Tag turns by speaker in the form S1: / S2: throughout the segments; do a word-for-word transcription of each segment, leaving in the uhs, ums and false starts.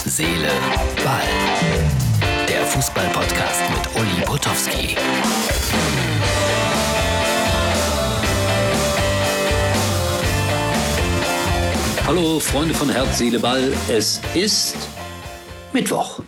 S1: Seele, Ball. Der Fußball-Podcast mit Uli Potowski. Hallo Freunde von Herz, Seele, Ball. Es ist Mittwoch.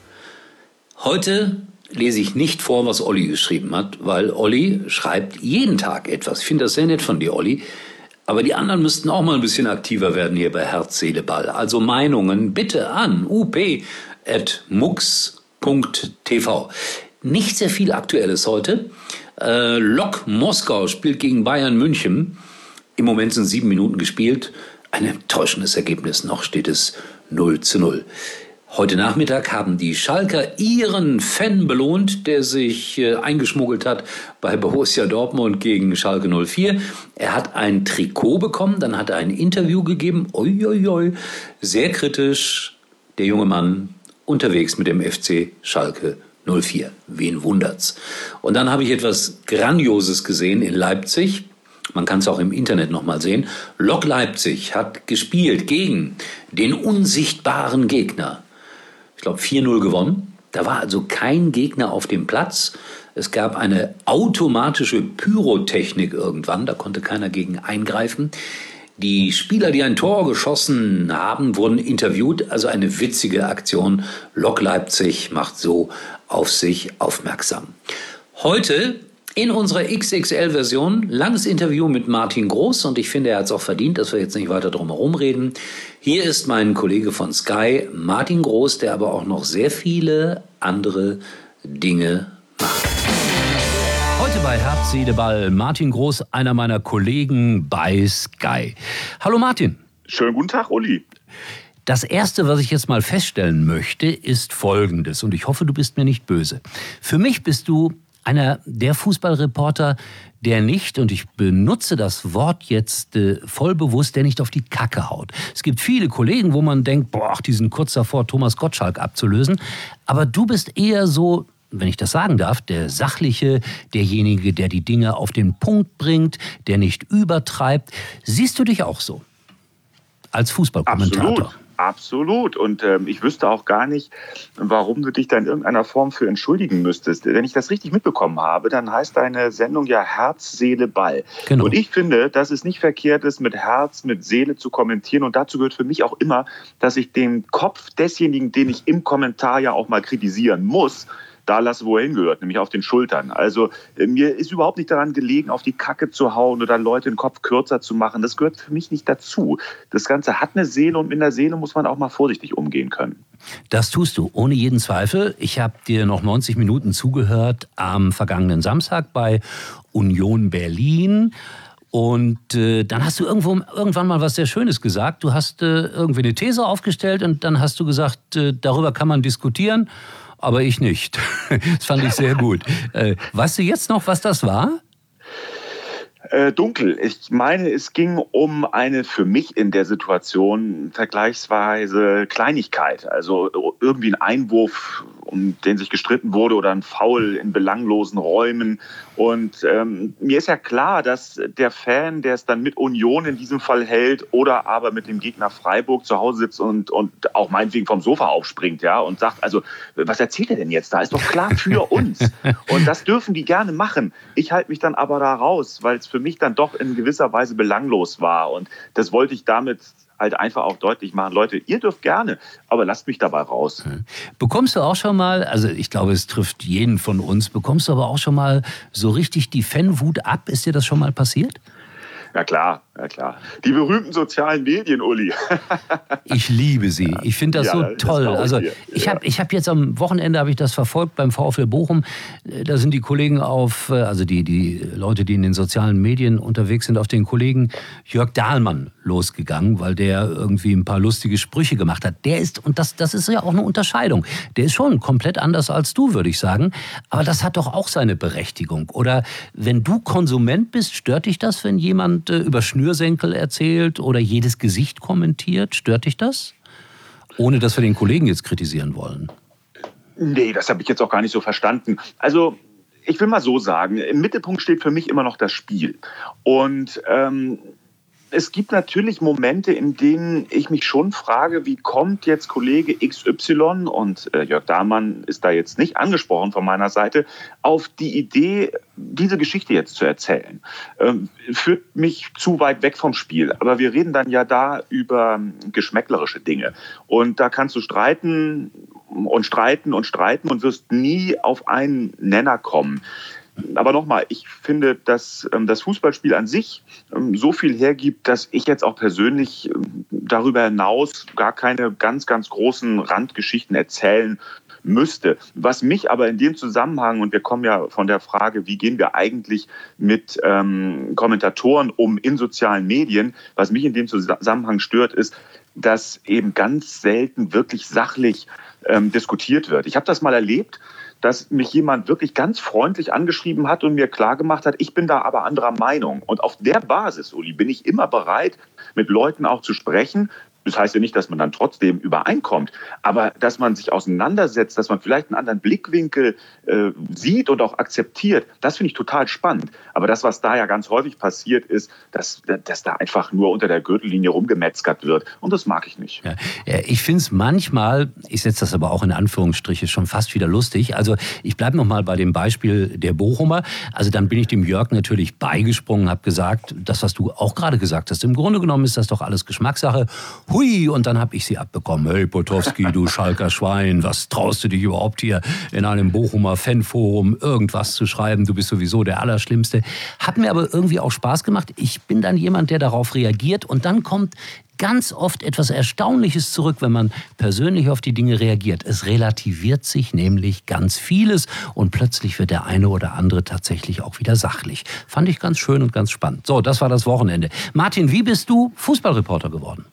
S1: Heute lese ich nicht vor, was Olli geschrieben hat, weil Olli schreibt jeden Tag etwas. Ich finde das sehr nett von dir, Olli. Aber die anderen müssten auch mal ein bisschen aktiver werden hier bei Herz, Seele, Ball. Also Meinungen bitte an u p at mux punkt t v. Nicht sehr viel Aktuelles heute. Äh, Lok Moskau spielt gegen Bayern München. Im Moment sind sieben Minuten gespielt. Ein enttäuschendes Ergebnis. Noch steht es null zu null. Heute Nachmittag haben die Schalker ihren Fan belohnt, der sich äh, eingeschmuggelt hat bei Borussia Dortmund gegen Schalke null vier. Er hat ein Trikot bekommen, dann hat er ein Interview gegeben. Oi, oi, oi. Sehr kritisch, der junge Mann unterwegs mit dem F C Schalke null vier. Wen wundert's? Und dann habe ich etwas Grandioses gesehen in Leipzig. Man kann es auch im Internet nochmal sehen. Lok Leipzig hat gespielt gegen den unsichtbaren Gegner. Ich glaube vier null gewonnen. Da war also kein Gegner auf dem Platz. Es gab eine automatische Pyrotechnik irgendwann. Da konnte keiner gegen eingreifen. Die Spieler, die ein Tor geschossen haben, wurden interviewt. Also eine witzige Aktion. Lok Leipzig macht so auf sich aufmerksam. Heute in unserer X X L-Version, langes Interview mit Martin Groß, und ich finde, er hat es auch verdient, dass wir jetzt nicht weiter drum herum reden. Hier ist mein Kollege von Sky, Martin Groß, der aber auch noch sehr viele andere Dinge macht. Heute bei Herz, Seele, Ball, Martin Groß, einer meiner Kollegen bei Sky. Hallo Martin.
S2: Schönen guten Tag, Uli.
S1: Das Erste, was ich jetzt mal feststellen möchte, ist Folgendes, und ich hoffe, du bist mir nicht böse. Für mich bist du einer der Fußballreporter, der nicht, und ich benutze das Wort jetzt äh, voll bewusst, der nicht auf die Kacke haut. Es gibt viele Kollegen, wo man denkt, boah, die sind kurz davor, Thomas Gottschalk abzulösen. Aber du bist eher so, wenn ich das sagen darf, der Sachliche, derjenige, der die Dinge auf den Punkt bringt, der nicht übertreibt. Siehst du dich auch so als Fußballkommentator?
S2: Absolut. Absolut. Und ähm, ich wüsste auch gar nicht, warum du dich da in irgendeiner Form für entschuldigen müsstest. Wenn ich das richtig mitbekommen habe, dann heißt deine Sendung ja Herz, Seele, Ball. Genau. Und ich finde, dass es nicht verkehrt ist, mit Herz, mit Seele zu kommentieren. Und dazu gehört für mich auch immer, dass ich den Kopf desjenigen, den ich im Kommentar ja auch mal kritisieren muss, da lasse, wo er hingehört, nämlich auf den Schultern. Also äh, mir ist überhaupt nicht daran gelegen, auf die Kacke zu hauen oder Leute den Kopf kürzer zu machen. Das gehört für mich nicht dazu. Das Ganze hat eine Seele, und mit der Seele muss man auch mal vorsichtig umgehen können.
S1: Das tust du, ohne jeden Zweifel. Ich habe dir noch neunzig Minuten zugehört am vergangenen Samstag bei Union Berlin. Und äh, dann hast du irgendwo, irgendwann mal was sehr Schönes gesagt. Du hast äh, irgendwie eine These aufgestellt, und dann hast du gesagt, äh, darüber kann man diskutieren. Aber ich nicht. Das fand ich sehr gut. Äh, weißt du jetzt noch, was das war?
S2: Äh, dunkel. Ich meine, es ging um eine für mich in der Situation vergleichsweise Kleinigkeit. Also irgendwie ein Einwurf, um den sich gestritten wurde, oder ein Foul in belanglosen Räumen. Und ähm, mir ist ja klar, dass der Fan, der es dann mit Union in diesem Fall hält oder aber mit dem Gegner Freiburg zu Hause sitzt und, und auch meinetwegen vom Sofa aufspringt, ja, und sagt, also, was erzählt er denn jetzt da? Ist doch klar für uns. Und das dürfen die gerne machen. Ich halte mich dann aber da raus, weil es für mich dann doch in gewisser Weise belanglos war. Und das wollte ich damit halt einfach auch deutlich machen. Leute, ihr dürft gerne, aber lasst mich dabei raus.
S1: Bekommst du auch schon mal, also ich glaube, es trifft jeden von uns, bekommst du aber auch schon mal so richtig die Fanwut ab? Ist dir das schon mal passiert?
S2: Ja klar, ja klar. Die berühmten sozialen Medien, Uli.
S1: Ich liebe sie. Ich finde das ja, so toll. Das also ich
S2: ja.
S1: habe ich hab jetzt am Wochenende habe ich das verfolgt beim VfL Bochum. Da sind die Kollegen auf, also die, die Leute, die in den sozialen Medien unterwegs sind, auf den Kollegen Jörg Dahlmann losgegangen, weil der irgendwie ein paar lustige Sprüche gemacht hat. Der ist, und das, das ist ja auch eine Unterscheidung, der ist schon komplett anders als du, würde ich sagen. Aber das hat doch auch seine Berechtigung. Oder wenn du Konsument bist, stört dich das, wenn jemand äh, über Schnürsenkel erzählt oder jedes Gesicht kommentiert? Stört dich das? Ohne, dass wir den Kollegen jetzt kritisieren wollen.
S2: Nee, das habe ich jetzt auch gar nicht so verstanden. Also ich will mal so sagen, im Mittelpunkt steht für mich immer noch das Spiel. Und ähm, es gibt natürlich Momente, in denen ich mich schon frage, wie kommt jetzt Kollege X Y, und äh, Jörg Dahlmann ist da jetzt nicht angesprochen von meiner Seite, auf die Idee, diese Geschichte jetzt zu erzählen. Ähm, führt mich zu weit weg vom Spiel. Aber wir reden dann ja da über geschmäcklerische Dinge. Und da kannst du streiten und streiten und streiten und wirst nie auf einen Nenner kommen. Aber nochmal, ich finde, dass ähm, das Fußballspiel an sich ähm, so viel hergibt, dass ich jetzt auch persönlich ähm, darüber hinaus gar keine ganz, ganz großen Randgeschichten erzählen müsste. Was mich aber in dem Zusammenhang, und wir kommen ja von der Frage, wie gehen wir eigentlich mit ähm, Kommentatoren um in sozialen Medien, was mich in dem Zusammenhang stört, ist, dass eben ganz selten wirklich sachlich ähm, diskutiert wird. Ich habe das mal erlebt, dass mich jemand wirklich ganz freundlich angeschrieben hat und mir klargemacht hat, ich bin da aber anderer Meinung. Und auf der Basis, Uli, bin ich immer bereit, mit Leuten auch zu sprechen. Das heißt ja nicht, dass man dann trotzdem übereinkommt, aber dass man sich auseinandersetzt, dass man vielleicht einen anderen Blickwinkel äh, sieht und auch akzeptiert, das finde ich total spannend. Aber das, was da ja ganz häufig passiert, ist, dass, dass da einfach nur unter der Gürtellinie rumgemetzgert wird. Und das mag ich nicht.
S1: Ja, ich finde es manchmal, ich setze das aber auch in Anführungsstriche, schon fast wieder lustig. Also ich bleibe noch mal bei dem Beispiel der Bochumer. Also dann bin ich dem Jörg natürlich beigesprungen, habe gesagt, das, was du auch gerade gesagt hast, im Grunde genommen ist das doch alles Geschmackssache. Hui, und dann habe ich sie abbekommen. Hey, Potowski, du Schalker Schwein, was traust du dich überhaupt hier in einem Bochumer Fanforum irgendwas zu schreiben? Du bist sowieso der Allerschlimmste. Hat mir aber irgendwie auch Spaß gemacht. Ich bin dann jemand, der darauf reagiert, und dann kommt ganz oft etwas Erstaunliches zurück, wenn man persönlich auf die Dinge reagiert. Es relativiert sich nämlich ganz vieles und plötzlich wird der eine oder andere tatsächlich auch wieder sachlich. Fand ich ganz schön und ganz spannend. So, das war das Wochenende. Martin, wie bist du Fußballreporter geworden?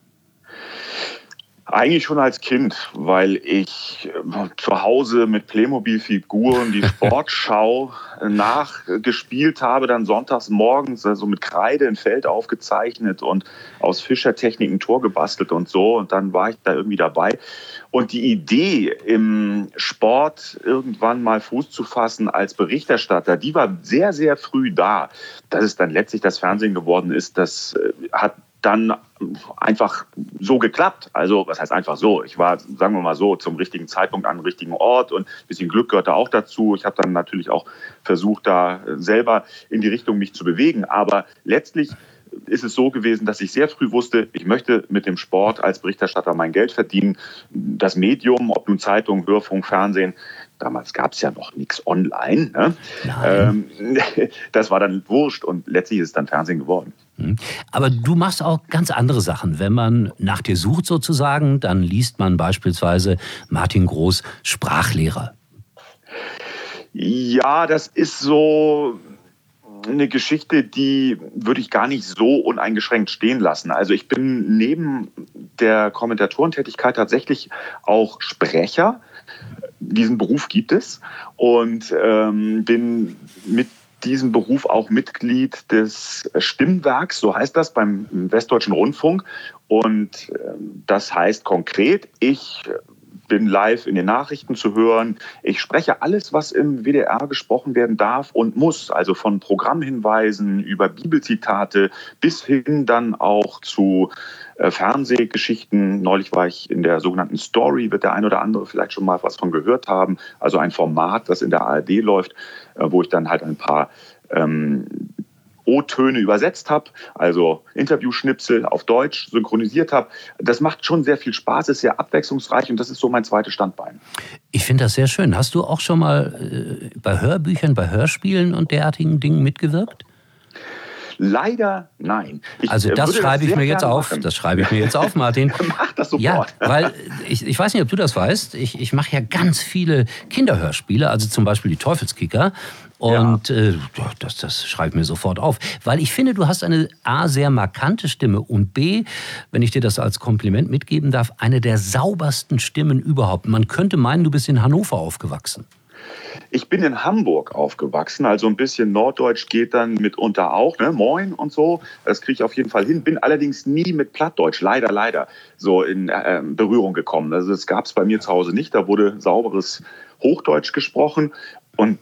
S2: Eigentlich schon als Kind, weil ich zu Hause mit Playmobil-Figuren die Sportschau nachgespielt habe, dann sonntags morgens also mit Kreide ein Feld aufgezeichnet und aus Fischertechnik ein Tor gebastelt und so. Und dann war ich da irgendwie dabei. Und die Idee, im Sport irgendwann mal Fuß zu fassen als Berichterstatter, die war sehr, sehr früh da. Dass es dann letztlich das Fernsehen geworden ist, das hat dann einfach so geklappt. Also, was heißt einfach so? Ich war, sagen wir mal so, zum richtigen Zeitpunkt an dem richtigen Ort, und ein bisschen Glück gehört da auch dazu. Ich habe dann natürlich auch versucht, da selber in die Richtung mich zu bewegen. Aber letztlich ist es so gewesen, dass ich sehr früh wusste, ich möchte mit dem Sport als Berichterstatter mein Geld verdienen. Das Medium, ob nun Zeitung, Hörfunk, Fernsehen, damals gab es ja noch nichts online. Ne? Ähm, das war dann wurscht, und letztlich ist es dann Fernsehen geworden.
S1: Aber du machst auch ganz andere Sachen. Wenn man nach dir sucht sozusagen, dann liest man beispielsweise Martin Groß, Sprachlehrer.
S2: Ja, das ist so eine Geschichte, die würde ich gar nicht so uneingeschränkt stehen lassen. Also ich bin neben der Kommentatorentätigkeit tatsächlich auch Sprecher. Diesen Beruf gibt es, und ähm, bin mit diesem Beruf auch Mitglied des Stimmwerks, so heißt das, beim Westdeutschen Rundfunk. Und das heißt konkret, ich bin live in den Nachrichten zu hören. Ich spreche alles, was im W D R gesprochen werden darf und muss. Also von Programmhinweisen über Bibelzitate bis hin dann auch zu äh, Fernsehgeschichten. Neulich war ich in der sogenannten Story, wird der ein oder andere vielleicht schon mal was von gehört haben. Also ein Format, das in der A R D läuft, äh, wo ich dann halt ein paar ähm, O-Töne übersetzt habe, also Interviewschnipsel auf Deutsch synchronisiert habe. Das macht schon sehr viel Spaß, ist sehr abwechslungsreich, und das ist so mein zweites Standbein.
S1: Ich finde das sehr schön. Hast du auch schon mal äh, bei Hörbüchern, bei Hörspielen und derartigen Dingen mitgewirkt?
S2: Leider nein. Ich,
S1: also das schreibe das ich mir jetzt auf. Machen. Das schreibe ich mir jetzt auf, Mach
S2: das sofort.
S1: Ja, weil ich, ich weiß nicht, ob du das weißt. Ich, ich mache ja ganz viele Kinderhörspiele, also zum Beispiel die Teufelskicker. Und ja. äh, das, das schreibe ich mir sofort auf. Weil ich finde, du hast eine A, sehr markante Stimme und B, wenn ich dir das als Kompliment mitgeben darf, eine der saubersten Stimmen überhaupt. Man könnte meinen, du bist in Hannover aufgewachsen.
S2: Ich bin in Hamburg aufgewachsen, also ein bisschen Norddeutsch geht dann mitunter auch, ne? Moin und so, das kriege ich auf jeden Fall hin. Bin allerdings nie mit Plattdeutsch, leider, leider, so in äh, Berührung gekommen. Also das gab es bei mir zu Hause nicht, da wurde sauberes Hochdeutsch gesprochen, und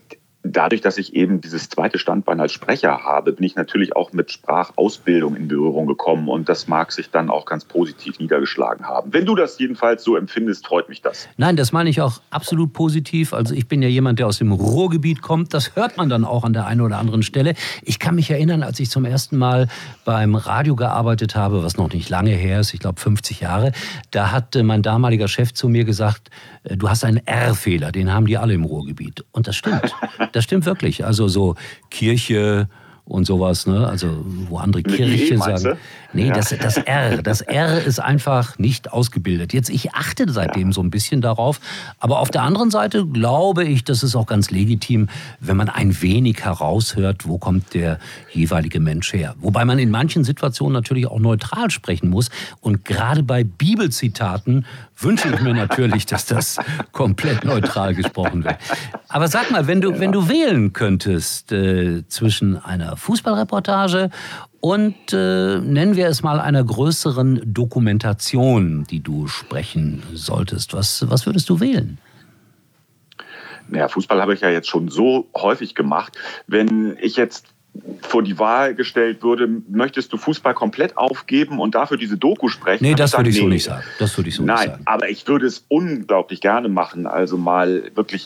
S2: dadurch, dass ich eben dieses zweite Standbein als Sprecher habe, bin ich natürlich auch mit Sprachausbildung in Berührung gekommen und das mag sich dann auch ganz positiv niedergeschlagen haben. Wenn du das jedenfalls so empfindest, freut mich das.
S1: Nein, das meine ich auch absolut positiv. Also ich bin ja jemand, der aus dem Ruhrgebiet kommt. Das hört man dann auch an der einen oder anderen Stelle. Ich kann mich erinnern, als ich zum ersten Mal beim Radio gearbeitet habe, was noch nicht lange her ist, ich glaube fünfzig Jahre, da hat mein damaliger Chef zu mir gesagt, du hast einen R-Fehler, den haben die alle im Ruhrgebiet. Und das stimmt. Das stimmt wirklich. Also so Kirche und sowas, ne? Also wo andere
S2: Mit
S1: Kirche
S2: E,
S1: sagen. Nee,
S2: ja.
S1: das, das R, das R ist einfach nicht ausgebildet. Jetzt, ich achte seitdem ja. so ein bisschen darauf. Aber auf der anderen Seite glaube ich, das ist auch ganz legitim, wenn man ein wenig heraushört, wo kommt der jeweilige Mensch her. Wobei man in manchen Situationen natürlich auch neutral sprechen muss. Und gerade bei Bibelzitaten wünsche ich mir natürlich, dass das komplett neutral gesprochen wird. Aber sag mal, wenn du, wenn du wählen könntest äh, zwischen einer Fußballreportage und äh, nennen wir es mal einer größeren Dokumentation, die du sprechen solltest, was, was würdest du wählen?
S2: Naja, Fußball habe ich ja jetzt schon so häufig gemacht. Wenn ich jetzt vor die Wahl gestellt würde, möchtest du Fußball komplett aufgeben und dafür diese Doku sprechen?
S1: Nee, das würde ich
S2: nee.
S1: so nicht sagen. Das würde ich so
S2: Nein,
S1: nicht sagen.
S2: aber ich würde es unglaublich gerne machen. Also mal wirklich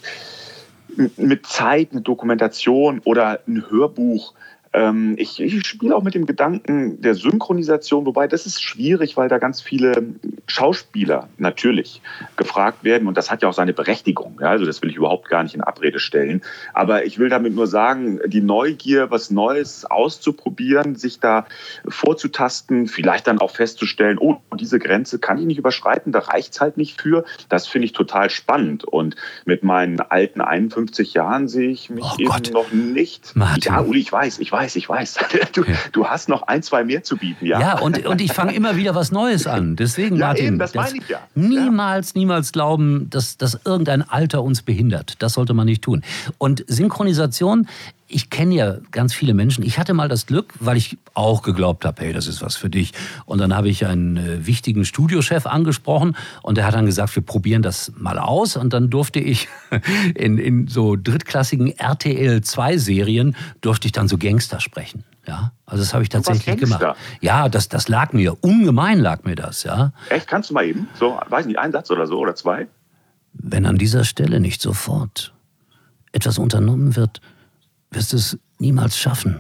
S2: mit Zeit, eine Dokumentation oder ein Hörbuch. Ich, ich spiele auch mit dem Gedanken der Synchronisation, wobei das ist schwierig, weil da ganz viele Schauspieler natürlich gefragt werden und das hat ja auch seine Berechtigung. Ja, also das will ich überhaupt gar nicht in Abrede stellen. Aber ich will damit nur sagen, die Neugier, was Neues auszuprobieren, sich da vorzutasten, vielleicht dann auch festzustellen, oh, diese Grenze kann ich nicht überschreiten, da reicht's halt nicht für. Das finde ich total spannend. Und mit meinen alten einundfünfzig Jahren sehe ich mich
S1: oh
S2: eben
S1: Gott.
S2: noch nicht.
S1: Martin.
S2: Ja, Uli, ich weiß, ich weiß. Ich weiß, du, du hast noch ein, zwei mehr zu bieten, ja.
S1: Ja, und, und ich fange immer wieder was Neues an. Deswegen,
S2: ja,
S1: Martin,
S2: eben, das
S1: das
S2: meine ich ja.
S1: niemals, niemals glauben, dass, dass irgendein Alter uns behindert. Das sollte man nicht tun. Und Synchronisation, ich kenne ja ganz viele Menschen. Ich hatte mal das Glück, weil ich auch geglaubt habe, hey, das ist was für dich. Und dann habe ich einen äh, wichtigen Studiochef angesprochen und der hat dann gesagt, wir probieren das mal aus. Und dann durfte ich in, in so drittklassigen R T L zwei Serien, durfte ich dann so Gangster sprechen. Ja, also das habe ich tatsächlich gemacht. Ja, das, das lag mir, ungemein lag mir das, ja.
S2: Echt, kannst du mal eben? So, weiß nicht, einen Satz oder so oder zwei?
S1: Wenn an dieser Stelle nicht sofort etwas unternommen wird, wirst du es niemals schaffen,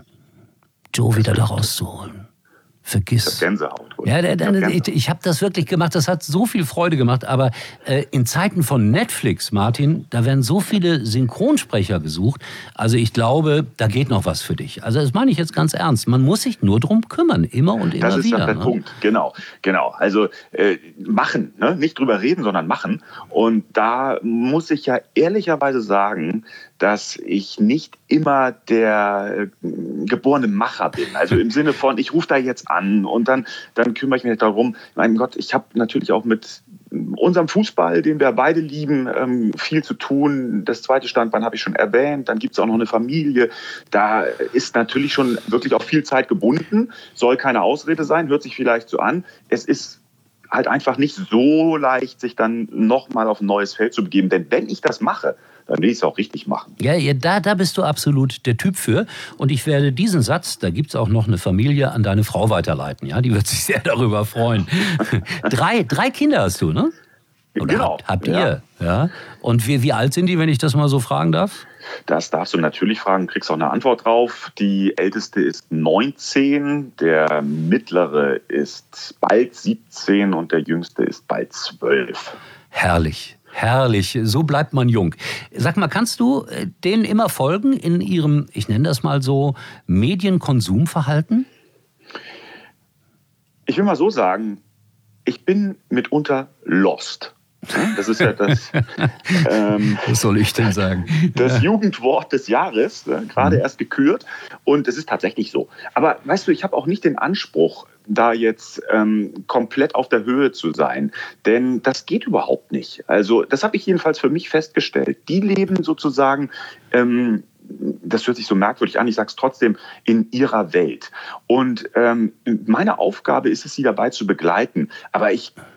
S1: Joe wieder da rauszuholen. Vergiss.
S2: Das Gänsehaut.
S1: Ja, der, der, ich, ich habe das wirklich gemacht. Das hat so viel Freude gemacht. Aber äh, in Zeiten von Netflix, Martin, da werden so viele Synchronsprecher gesucht. Also ich glaube, da geht noch was für dich. Also das meine ich jetzt ganz ernst. Man muss sich nur drum kümmern, immer und immer wieder.
S2: Das ist
S1: wieder,
S2: der
S1: ne?
S2: Punkt, genau. genau. Also äh, machen, ne? Nicht drüber reden, sondern machen. Und da muss ich ja ehrlicherweise sagen, dass ich nicht immer der äh, geborene Macher bin. Also im Sinne von, ich rufe da jetzt an und dann, dann kümmere ich mich darum. Mein Gott, ich habe natürlich auch mit unserem Fußball, den wir beide lieben, ähm, viel zu tun. Das zweite Standbein habe ich schon erwähnt. Dann gibt es auch noch eine Familie. Da ist natürlich schon wirklich auch viel Zeit gebunden. Soll keine Ausrede sein, hört sich vielleicht so an. Es ist halt einfach nicht so leicht, sich dann nochmal auf ein neues Feld zu begeben. Denn wenn ich das mache, dann will ich es auch richtig machen.
S1: Ja, ja da, da bist du absolut der Typ für. Und ich werde diesen Satz, da gibt es auch noch eine Familie, an deine Frau weiterleiten. Ja, die wird sich sehr darüber freuen. drei, drei Kinder hast du, ne? Oder
S2: genau.
S1: Habt, habt
S2: ja.
S1: ihr? Ja. Und wie, wie alt sind die, wenn ich das mal so fragen darf?
S2: Das darfst du natürlich fragen, kriegst auch eine Antwort drauf. Die älteste ist neunzehn, der mittlere ist bald siebzehn und der jüngste ist bald zwölf.
S1: Herrlich. Herrlich, so bleibt man jung. Sag mal, kannst du denen immer folgen in ihrem, ich nenne das mal so, Medienkonsumverhalten?
S2: Ich will mal so sagen, ich bin mitunter lost. Das ist ja das, ähm,
S1: was soll ich denn sagen?
S2: Das
S1: ja.
S2: Jugendwort des Jahres, ne, gerade mhm. erst gekürt. Und es ist tatsächlich so. Aber weißt du, ich habe auch nicht den Anspruch, da jetzt ähm, komplett auf der Höhe zu sein. Denn das geht überhaupt nicht. Also das habe ich jedenfalls für mich festgestellt. Die leben sozusagen, ähm, das hört sich so merkwürdig an, ich sage es trotzdem, in ihrer Welt. Und ähm, meine Aufgabe ist es, sie dabei zu begleiten. Aber ich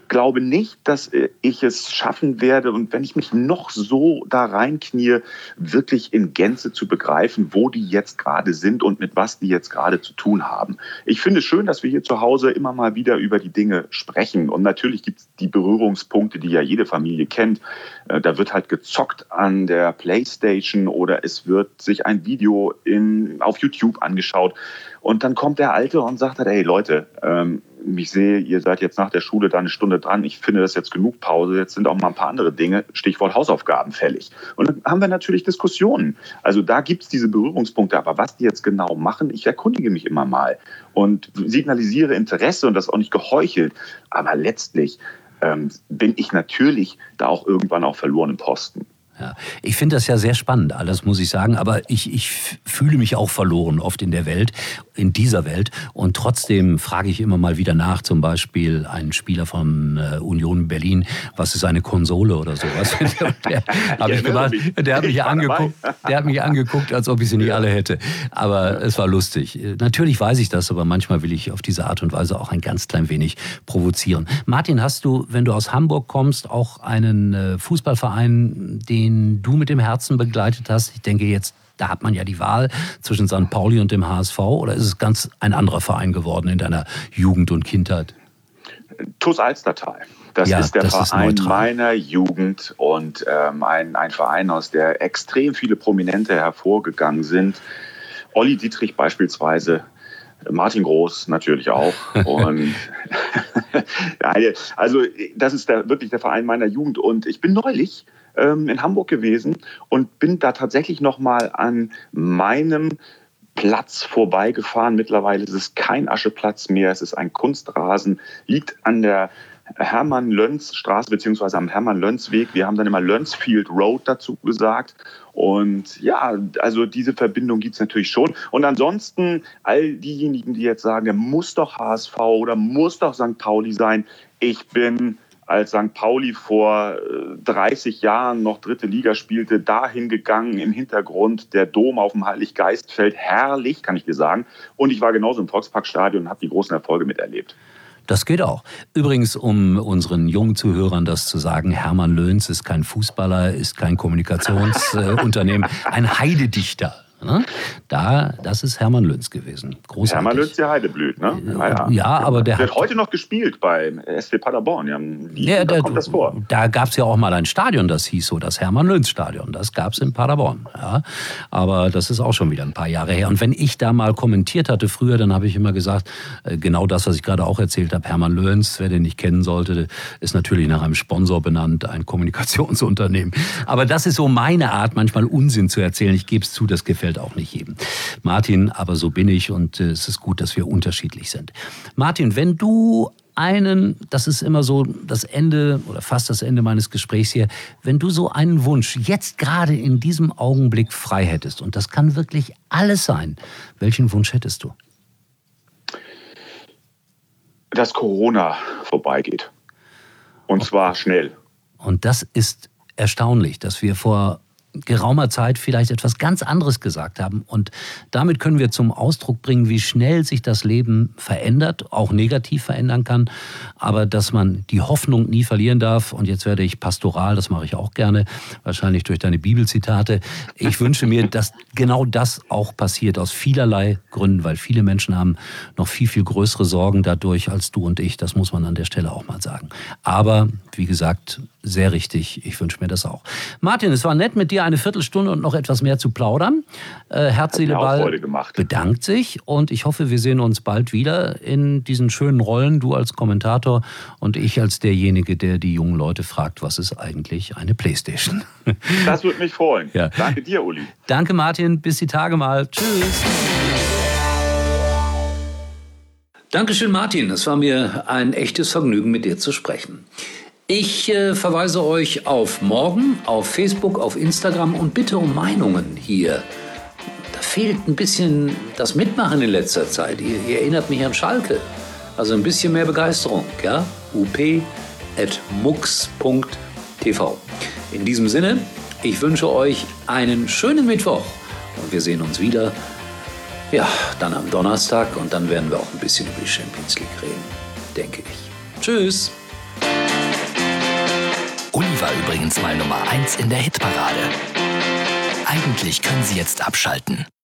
S2: glaube nicht, dass ich es schaffen werde und wenn ich mich noch so da reinknie, wirklich in Gänze zu begreifen, wo die jetzt gerade sind und mit was die jetzt gerade zu tun haben. Ich finde es schön, dass wir hier zu Hause immer mal wieder über die Dinge sprechen und natürlich gibt es die Berührungspunkte, die ja jede Familie kennt. Da wird halt gezockt an der Playstation oder es wird sich ein Video in, auf YouTube angeschaut und dann kommt der Alte und sagt halt, hey Leute, ähm, ich sehe, ihr seid jetzt nach der Schule da eine Stunde dran. Ich finde das jetzt genug Pause. Jetzt sind auch mal ein paar andere Dinge, Stichwort Hausaufgaben, fällig. Und dann haben wir natürlich Diskussionen. Also da gibt es diese Berührungspunkte. Aber was die jetzt genau machen, ich erkundige mich immer mal und signalisiere Interesse und das auch nicht geheuchelt. Aber letztlich ähm, bin ich natürlich da auch irgendwann auf verlorenen Posten.
S1: Ja, ich finde das ja sehr spannend, alles muss ich sagen, aber ich, ich fühle mich auch verloren oft in der Welt, in dieser Welt und trotzdem frage ich immer mal wieder nach, zum Beispiel einen Spieler von äh, Union Berlin, was ist eine Konsole oder sowas? der, hab ich gemacht, der hat mich angeguckt, der hat mich angeguckt, als ob ich sie nicht alle hätte, aber es war lustig. Natürlich weiß ich das, aber manchmal will ich auf diese Art und Weise auch ein ganz klein wenig provozieren. Martin, hast du, wenn du aus Hamburg kommst, auch einen äh, Fußballverein, den du mit dem Herzen begleitet hast? Ich denke jetzt, da hat man ja die Wahl zwischen Sankt Pauli und dem H S V, oder ist es ganz ein anderer Verein geworden in deiner Jugend und Kindheit?
S2: T U S Alstertal. Das ja, ist der das Verein ist meiner Jugend und ähm, ein, ein Verein, aus der extrem viele Prominente hervorgegangen sind. Olli Dietrich beispielsweise, Martin Groß natürlich auch. Und also das ist der, wirklich der Verein meiner Jugend. Und ich bin neulich ähm, in Hamburg gewesen und bin da tatsächlich noch mal an meinem Platz vorbeigefahren. Mittlerweile ist es kein Ascheplatz mehr, es ist ein Kunstrasen, liegt an der Hermann-Löns-Straße beziehungsweise am Hermann-Löns-Weg. Wir haben dann immer Lönsfield Road dazu gesagt. Und ja, also diese Verbindung gibt es natürlich schon. Und ansonsten all diejenigen, die jetzt sagen, der muss doch H S V oder muss doch Sankt Pauli sein. Ich bin, als Sankt Pauli vor dreißig Jahren noch dritte Liga spielte, dahin gegangen, im Hintergrund der Dom auf dem Heiliggeistfeld. Herrlich, kann ich dir sagen. Und ich war genauso im Volksparkstadion und habe die großen Erfolge miterlebt.
S1: Das geht auch. Übrigens, um unseren jungen Zuhörern das zu sagen, Hermann Löns ist kein Fußballer, ist kein Kommunikationsunternehmen, ein Heidedichter. Ne? Da, das ist Hermann Löns gewesen. Großartig.
S2: Hermann Löns, der Heideblüt, ne?
S1: Ja, ja. ja aber der, der
S2: hat heute noch gespielt beim S V Paderborn. Ja, die,
S1: ja,
S2: da
S1: der,
S2: kommt das vor.
S1: Da gab es ja auch mal ein Stadion, das hieß so, das Hermann-Löns-Stadion. Das gab es in Paderborn. Ja. Aber das ist auch schon wieder ein paar Jahre her. Und wenn ich da mal kommentiert hatte früher, dann habe ich immer gesagt, genau das, was ich gerade auch erzählt habe, Hermann Löns, wer den nicht kennen sollte, ist natürlich nach einem Sponsor benannt, ein Kommunikationsunternehmen. Aber das ist so meine Art, manchmal Unsinn zu erzählen. Ich gebe es zu, das gefällt auch nicht jedem. Martin, aber so bin ich und äh, es ist gut, dass wir unterschiedlich sind. Martin, wenn du einen, das ist immer so das Ende oder fast das Ende meines Gesprächs hier, wenn du so einen Wunsch jetzt gerade in diesem Augenblick frei hättest, und das kann wirklich alles sein, welchen Wunsch hättest du?
S2: Dass Corona vorbeigeht. Und zwar schnell.
S1: Und das ist erstaunlich, dass wir vor geraumer Zeit vielleicht etwas ganz anderes gesagt haben. Und damit können wir zum Ausdruck bringen, wie schnell sich das Leben verändert, auch negativ verändern kann, aber dass man die Hoffnung nie verlieren darf. Und jetzt werde ich pastoral, das mache ich auch gerne, wahrscheinlich durch deine Bibelzitate. Ich wünsche mir, dass genau das auch passiert, aus vielerlei Gründen, weil viele Menschen haben noch viel, viel größere Sorgen dadurch als du und ich. Das muss man an der Stelle auch mal sagen. Aber, wie gesagt, sehr richtig, ich wünsche mir das auch. Martin, es war nett, mit dir eine Viertelstunde und noch etwas mehr zu plaudern. Äh, Herz, Seele, Ball bedankt sich und ich hoffe, wir sehen uns bald wieder in diesen schönen Rollen, du als Kommentator und ich als derjenige, der die jungen Leute fragt, was ist eigentlich eine Playstation?
S2: Das würde mich freuen. Ja. Danke dir, Uli.
S1: Danke, Martin. Bis die Tage mal. Tschüss. Dankeschön, Martin. Es war mir ein echtes Vergnügen, mit dir zu sprechen. Ich äh, verweise euch auf morgen, auf Facebook, auf Instagram und bitte um Meinungen hier. Da fehlt ein bisschen das Mitmachen in letzter Zeit. Ihr, ihr erinnert mich an Schalke. Also ein bisschen mehr Begeisterung, ja? u p at mux punkt t v. In diesem Sinne, ich wünsche euch einen schönen Mittwoch und wir sehen uns wieder, ja, dann am Donnerstag und dann werden wir auch ein bisschen über die Champions League reden, denke ich. Tschüss!
S3: Die war übrigens mal Nummer eins in der Hitparade. Eigentlich können Sie jetzt abschalten.